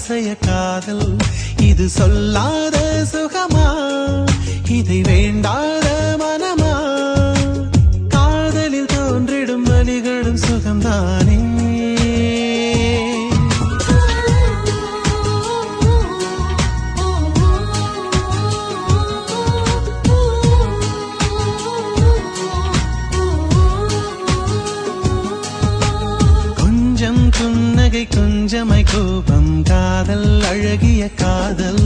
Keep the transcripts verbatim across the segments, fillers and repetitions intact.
அதிசய காதல் இது சொல்லாத சுகமா இதை வேண்டாத மனமா காதலில் தோன்றிடும் வலிகளும் சுகம்தானே கொஞ்சம் புன்னகை கொஞ்சமை கோபம் காதல் அழகிய காதல்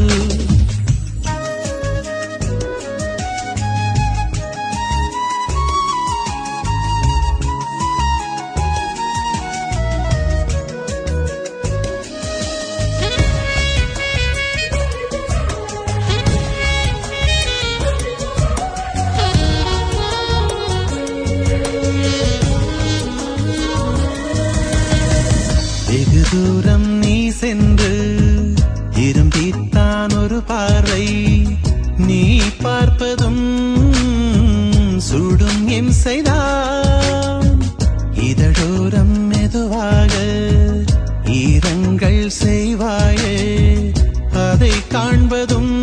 வெகு தூரம் நீ சென்று இரும்பித்தான் ஒரு பார்வை நீ பார்ப்பதும் சுடும் இம்சைதான் இதழோரம் மெதுவாக ஈரங்கள் செய்வாயே அதை காண்பதும்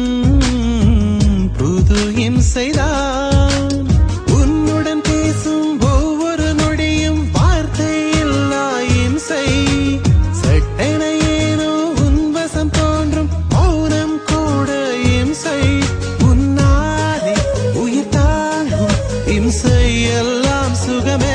புது இம்சைதான் உன்னுடன் பேசும் ஒவ்வொரு நொடியும் வார்த்தை இல்லா இம்சை சட்டெனையேனோ உன் வசம் தோன்றும் மௌனம் கூட இம்சை உன்னாலே உயிர் தாங்கும் இம்சை எல்லாம் சுகமே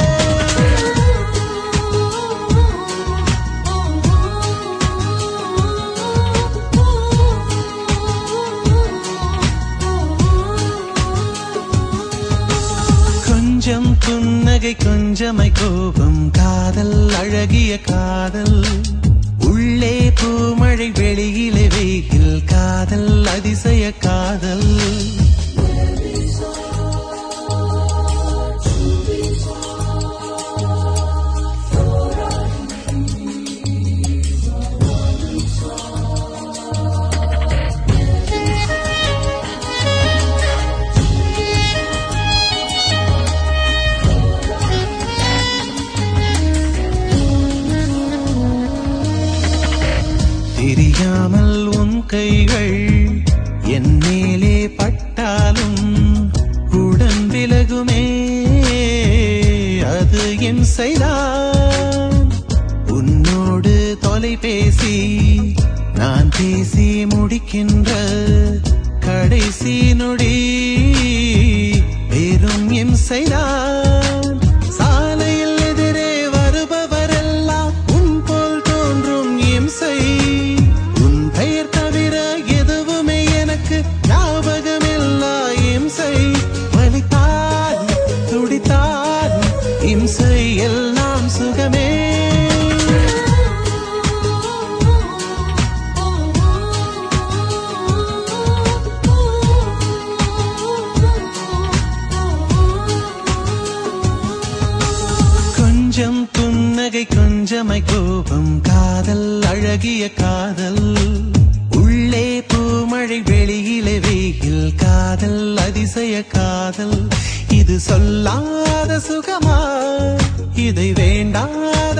கொஞ்சம் புன்னகை கொஞ்சமை கோபம் காதல் அழகிய காதல் உள்ளே பூமழை வெளியிலே வெயில் காதல் அதிசய காதல் தெரியாமல் உன் கைகள் என் மேலே பட்டாலும் உடன் விலகுமே அது இம்சைதான் உன்னோடு தொலைபேசி நான் பேசி முடிக்கின்ற கடைசி நொடி வெறும் இம்சைதான் சாலையில் எதிரே வருபவரெல்லாம் உன் போல் தோன்றும் இம்சை உன் பெயர் தவிர எதுவுமே எனக்கு ஞாபகமில்லா இம்சை வலித்தால் துடித்தால் இம்சை எல்லாம் சுகமே கொஞ்சம் புன்னகை கொஞ்சமை கோபம் காதல் அழகிய காதல் உள்ளே பூமழை வெளியிலே வெயில் காதல் அதிசய காதல் இது சொல்லாத சுகமா இதை வேண்டாம்